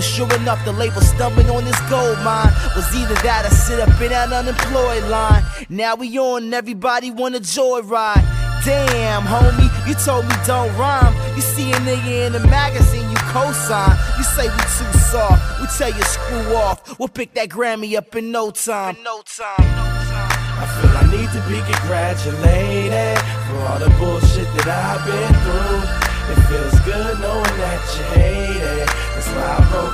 But sure enough, the label stumbling on this gold mine. Was either that or sit up in that unemployed line. Now we on and everybody wanna joyride. Damn, homie, you told me don't rhyme. You see a nigga in the magazine, you co-sign. You say we too soft, we tell you screw off. We'll pick that Grammy up in no time. I feel I need to be congratulated for all the bullshit that I've been through. It feels good knowing that you hate it. That's why I wrote